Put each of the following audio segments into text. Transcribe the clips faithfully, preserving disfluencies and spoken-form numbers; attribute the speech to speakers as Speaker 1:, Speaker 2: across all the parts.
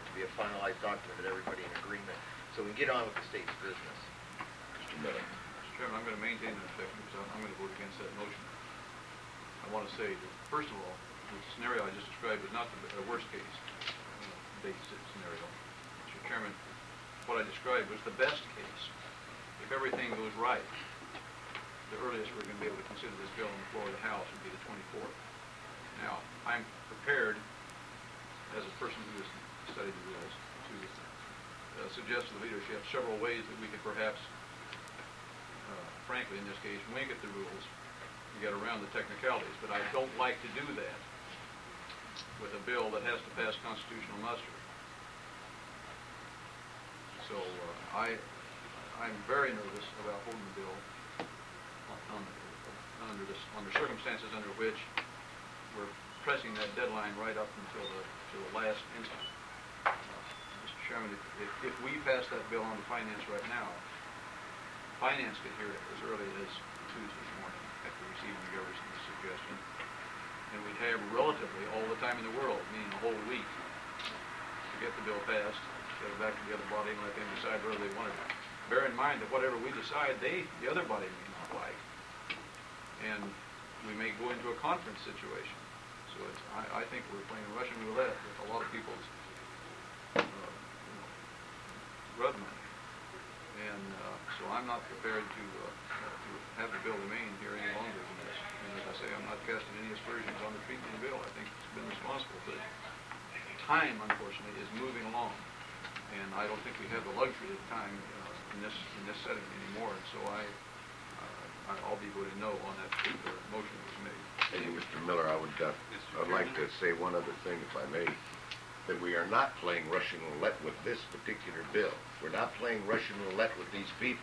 Speaker 1: to be a finalized document that everybody in agreement, so we can get on with the state's business.
Speaker 2: Mister Miller.
Speaker 3: Mister Chairman, I'm going to maintain that objection because I'm going to vote against that motion. I want to say that, first of all, the scenario I just described was not the worst case uh, base scenario. Mister Chairman, what I described was the best case. If everything goes right, the earliest we're going to be able to consider this bill on the floor of the House would be the twenty-fourth. Now, I'm prepared, as a person who has studied the rules, to uh, suggest to the leadership several ways that we could perhaps, uh, frankly in this case, wing at the rules to get around the technicalities. But I don't like to do that with a bill that has to pass constitutional muster. So uh, I, I'm very nervous about holding the bill on, under, this, under circumstances under which we're pressing that deadline right up until the, till the last instant. Uh, Mister Chairman, if, if, if we pass that bill on to Finance right now, Finance could hear it as early as Tuesday morning after receiving the governor's suggestion, and we'd have relatively all the time in the world, meaning a whole week, to get the bill passed, get it back to the other body, and let them decide whether they want it. Bear in mind that whatever we decide, they, the other body, may not like. And we may go into a conference situation. So it's, I, I think we're playing Russian roulette with a lot of people's uh, you know, blood money. And uh, so I'm not prepared to, uh, to have the bill remain here any longer than this. And as I say, I'm not casting any aspersions on the treatment of the bill. I think it's been responsible. But time, unfortunately, is moving along. And I don't think we have the luxury of time uh, in this in this setting anymore. And so I, uh, I'll be voting no on that particular motion that was made.
Speaker 2: Thank you, Mister Miller. I would uh, I'd like to say one other thing, if I may, that we are not playing Russian roulette with this particular bill. We're not playing Russian roulette with these people.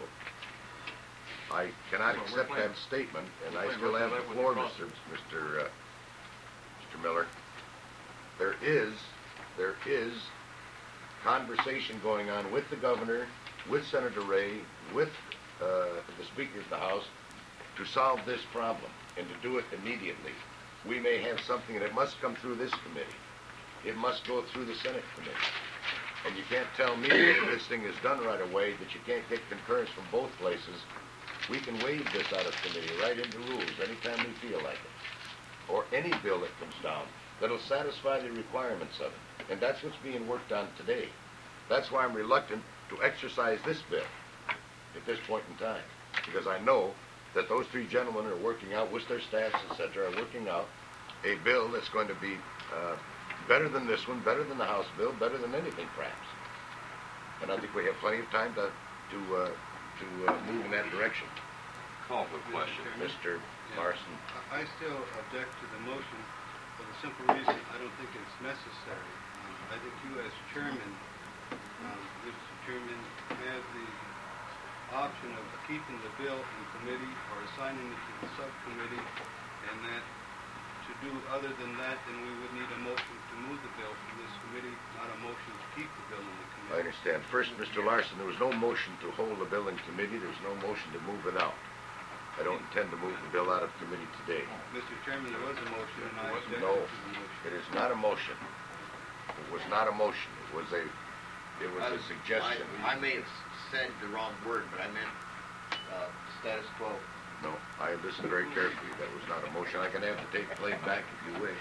Speaker 2: I cannot
Speaker 3: well,
Speaker 2: accept that statement, and I still have the floor, Mister Mister Uh, Mister Miller. There is, there is conversation going on with the governor, with Senator Ray, with uh, the Speaker of the House, to solve this problem and to do it immediately. We may have something, and it must come through this committee. It must go through the Senate committee. And you can't tell me that this thing is done right away, that you can't get concurrence from both places. We can waive this out of committee right into rules anytime we feel like it. Or any bill that comes down that'll satisfy the requirements of it. And that's what's being worked on today. That's why I'm reluctant to exercise this bill at this point in time. Because I know that those three gentlemen are working out, with their staffs, et cetera, are working out a bill that's going to be uh, better than this one, better than the House bill, better than anything, perhaps. And I think we have plenty of time to to uh, to uh, move in that direction.
Speaker 4: Call for question,
Speaker 2: Mister
Speaker 5: Yeah.
Speaker 2: Larson.
Speaker 5: I still object to the motion for the simple reason I don't think it's necessary. Um, I think you, as chairman, um, Mister Chairman, have the option of keeping the bill in committee or assigning it to the subcommittee, and that to do other than that, then we would need a motion to move the bill from this committee, not a motion to keep the bill in the committee.
Speaker 2: I understand. First, Mister Larson, there was no motion to hold the bill in committee. There was no motion to move it out. I don't intend to move the bill out of committee today.
Speaker 5: Mister Chairman, there was a motion, and I object
Speaker 2: No,
Speaker 5: to the motion.
Speaker 2: it is not a motion. It was not a motion. It was a, it was a suggestion.
Speaker 1: I, I may have said the wrong word, but I meant uh, status quo.
Speaker 2: No, I listened very carefully. That was not a motion. I can have the tape played back if you wish.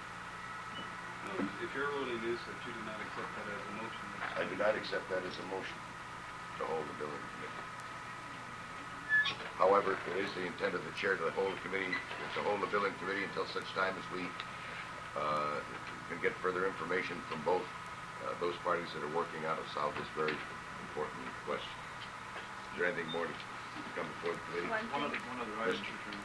Speaker 5: No, if your ruling is that you do not accept that as a motion,
Speaker 2: I do not accept that as a motion to hold the bill in committee. However, it is the intent of the chair to hold the committee, to hold the bill in committee until such time as we uh, can get further information from both uh, those parties that are working out to solve this very important question. Is there anything more to come before the committee?
Speaker 3: One other, one other item, Mister Chairman.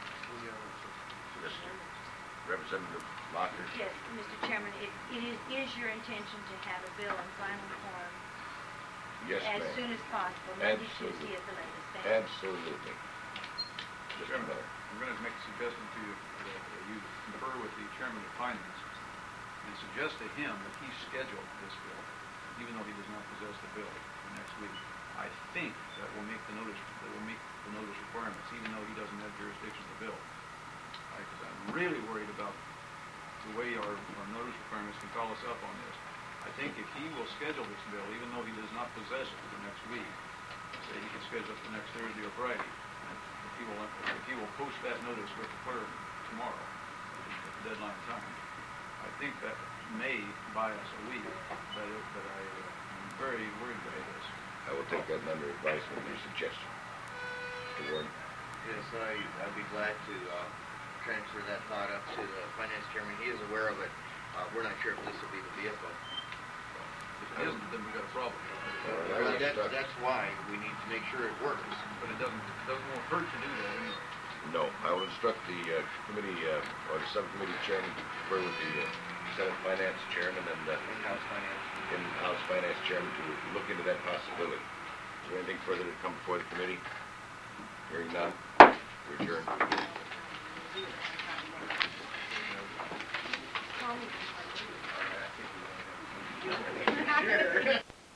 Speaker 2: Mister Representative Locker.
Speaker 6: Yes, Mister Chairman, it, it is, is your intention to have a bill in final form
Speaker 2: Yes,
Speaker 6: as
Speaker 2: ma'am.
Speaker 6: soon as possible, Monday,
Speaker 2: Absolutely.
Speaker 6: Tuesday at the latest? Thank you.
Speaker 2: Absolutely.
Speaker 3: Mister Chairman, I'm going to make a suggestion to you that uh, you confer with the Chairman of Finance and suggest to him that he schedule this bill, even though he does not possess the bill, for next week. I think that will make the notice that will meet the notice requirements, even though he doesn't have jurisdiction of the bill. Because I'm really worried about the way our, our notice requirements can call us up on this. I think if he will schedule this bill, even though he does not possess it for the next week, say he can schedule it for next Thursday or Friday, if he will, if he will post that notice with the clerk tomorrow, at the deadline time, I think that may buy us a week, but, it, but I, I'm very worried by this.
Speaker 2: I will take that under advisement, your suggestion. Mister Warren?
Speaker 1: Yes, I, I'd be glad to, uh, transfer that thought up to the finance chairman. He is aware of it. Uh, we're not sure if this will be the vehicle.
Speaker 3: If it isn't, then we've got a problem.
Speaker 2: I
Speaker 1: Well,
Speaker 2: was
Speaker 1: that's,
Speaker 2: struck-
Speaker 1: that's why we need to make sure it works.
Speaker 3: But it doesn't, it doesn't won't hurt to do that anyway.
Speaker 2: No, I will instruct the uh, committee, uh, or the subcommittee chairman to confer with the uh, Senate Finance Chairman and uh,
Speaker 1: In-house finance.
Speaker 2: in-house Finance Chairman to look into that possibility. Is there anything further to come before the committee? Hearing none, we adjourn.
Speaker 6: Call me.